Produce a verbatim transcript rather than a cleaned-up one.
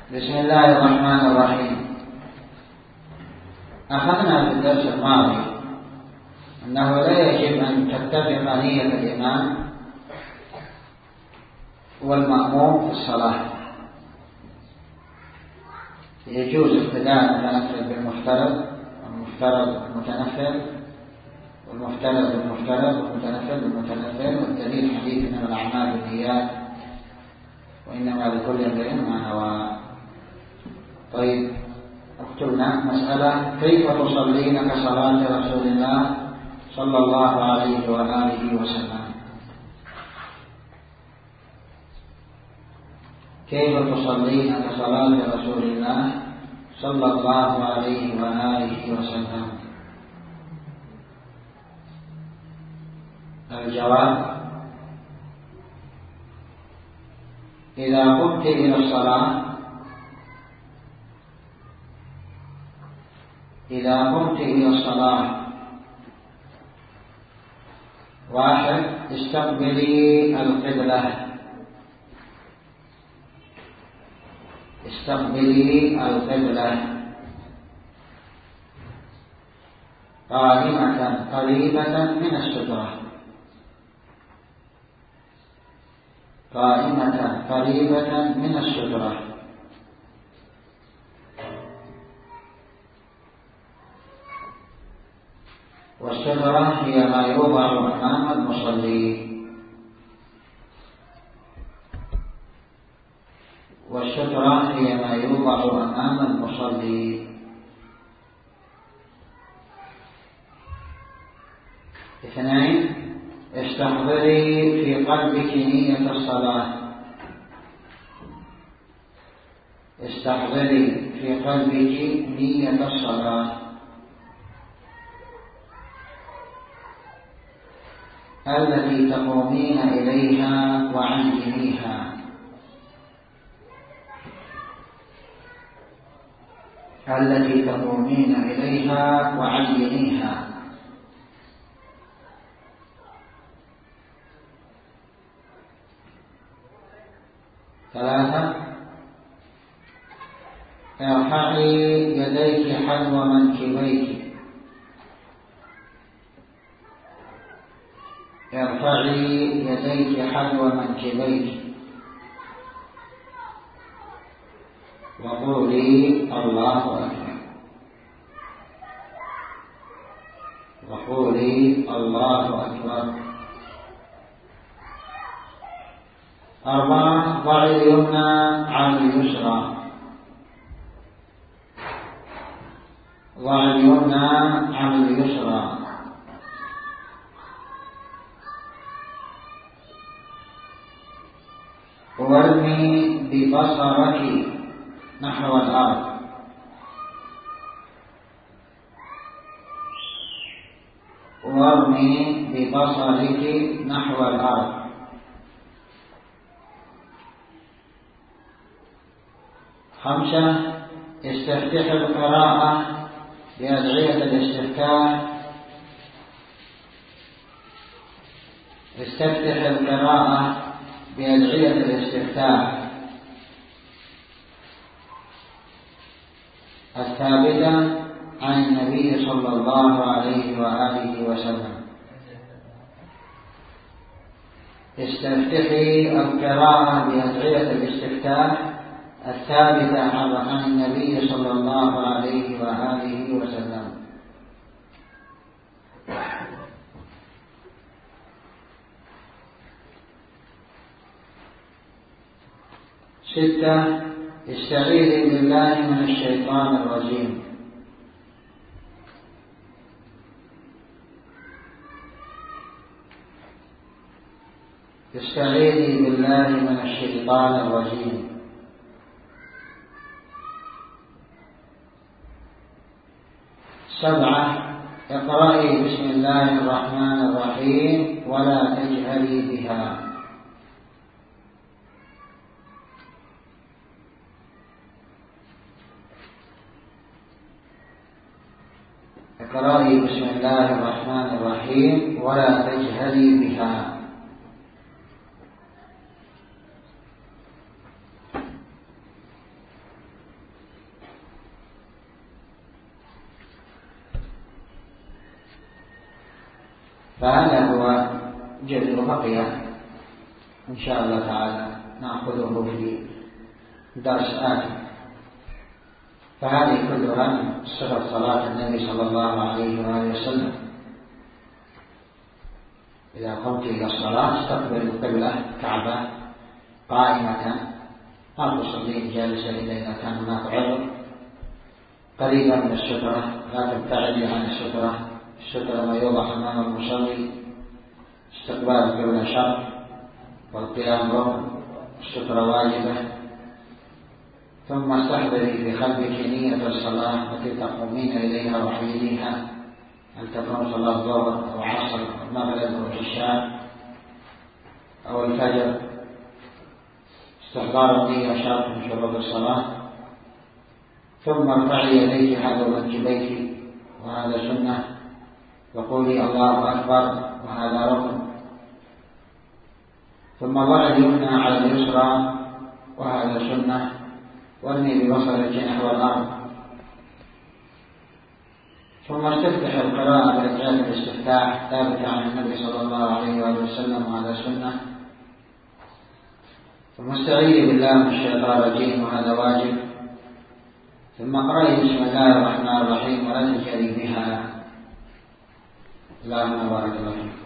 بسم الله الرحمن الرحيم. أخذنا في الدرس الماضي أنه لا يجب أن تتفق نية الإمام والمأموم في الصلاة. يجوز اقتداء المتنفل بالمفترض والمفترض بالمتنفل والمفترض بالمفترض والمتنفل بالمتنفل، والدليل حديث إنما الأعمال بالنيات وإنما لكل امرئ ما نوى. طيب، اكتبنا مسألة: كيف تصلين كصلاة رسول الله صلى الله عليه وآله وسلم؟ كيف تصلين كصلاة رسول الله صلى الله عليه وآله وسلم؟ الجواب: إذا قمت إلى الصلاة إذا قمت إلى الصلاة واحد، استقبلي القبلة استقبلي القبلة قائمة قريبة من السترة قائمة قريبة من السترة والسترة هي ما يوضع أمام المصلي والسترة هي ما يوضع أمام المصلي اثنين، استحضري في قلبك نية الصلاة استحضري في قلبك نية الصلاة التي تقومين إليها وعينيها التي تقومين إليها وعينيها ثلاثة، ارفعي يديك حذو منكبيك ارفعي يديك حذو منكبيك وقولي الله أكبر وقولي الله أكبر أربعة، ضعي اليمنى على اليسرى ضعي اليمنى على اليسرى وارمي ببصرك نحو الأرض وارمي ببصرك نحو الأرض خمسة، استفتح القراءة بأدعية الاستفتاح استفتح القراءة بأدعية الاستفتاح الثابتة عن النبي صلى الله عليه وآله وسلم. استفتحي القراءة بأدعية الاستفتاح الثابتة عن النبي صلى الله عليه وآله وسلم. ستة، استعيذي بالله من الشيطان الرجيم استعيذي بالله من الشيطان الرجيم. سبعة، اقرأي بسم الله الرحمن الرحيم ولا تجهري بها اقرأي بسم الله الرحمن الرحيم ولا تجهري بها. فهذا هو جذر بقي إن شاء الله تعالى نأخذه في درس آتي. فهذه كلها من صفة صلاة النبي صلى الله عليه وآله وسلم. إذا قمت إلى الصلاة استقبل القبلة كعبة قائمة، لا تصلي جالسا إلا إذا كان هناك عذر، قريبا من السترة، لا تبتعدي عن السترة. السترة ما يوضح أمام المصلي، استقبال القبلة شرط والقيام ركن، السترة واجبة. ثم استحضري بقلبك نية الصلاة التي تقومين إليها وحيديها، أن تكون صلاة الظهر أو عصر أو مغرب أو عشاء أو الفجر. استحضار النية شرط من شروط الصلاة. ثم ارفعي يديك حذو منكبيك، وهذا سنة، وقولي الله أكبر، وهذا ركن. ثم ضع اليمنى على اليسرى، وهذا سنة، واني ببصرك نحو الأرض. ثم استفتح القراءة بركعات الاستفتاح ثابت عن النبي صلى الله عليه وآله وسلم، وهذا سنة. ثم استعيذ بالله من الشيطان الرجيم، وهذا واجب. ثم اقرأي بسم الله الرحمن الرحيم ولا تجهري بها. اللهم بارك الله فيك.